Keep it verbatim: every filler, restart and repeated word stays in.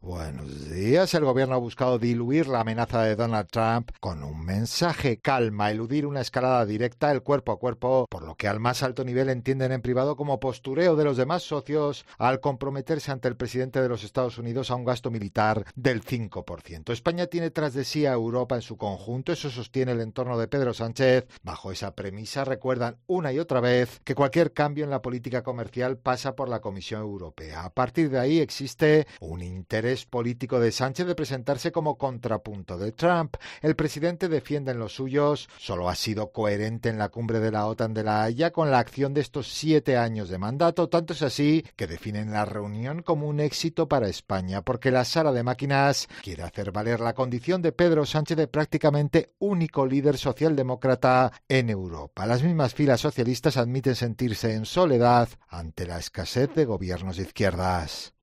Buenos días. El gobierno ha buscado diluir la amenaza de Donald Trump con un mensaje: calma, eludir una escalada directa, el cuerpo a cuerpo, por lo que al más alto nivel entienden en privado como postureo de los demás socios al comprometerse ante el presidente de los Estados Unidos a un gasto militar del cinco por ciento. España tiene tras de sí a Europa en su conjunto, eso sostiene el entorno de Pedro Sánchez. Bajo esa premisa recuerdan una y otra vez que cualquier cambio en la política comercial pasa por la Comisión Europea. A partir de ahí existe un interés político de Sánchez de presentarse como contrapunto de Trump. El presidente defiende en los suyos, solo ha sido coherente en la cumbre de la OTAN de La Haya con la acción de estos siete años de mandato, tanto es así que definen la reunión como un éxito para España, porque la sala de máquinas quiere hacer valer la condición de Pedro Sánchez de prácticamente único líder socialdemócrata en Europa. Las mismas filas socialistas admiten sentirse en soledad ante la escasez de gobiernos de izquierdas.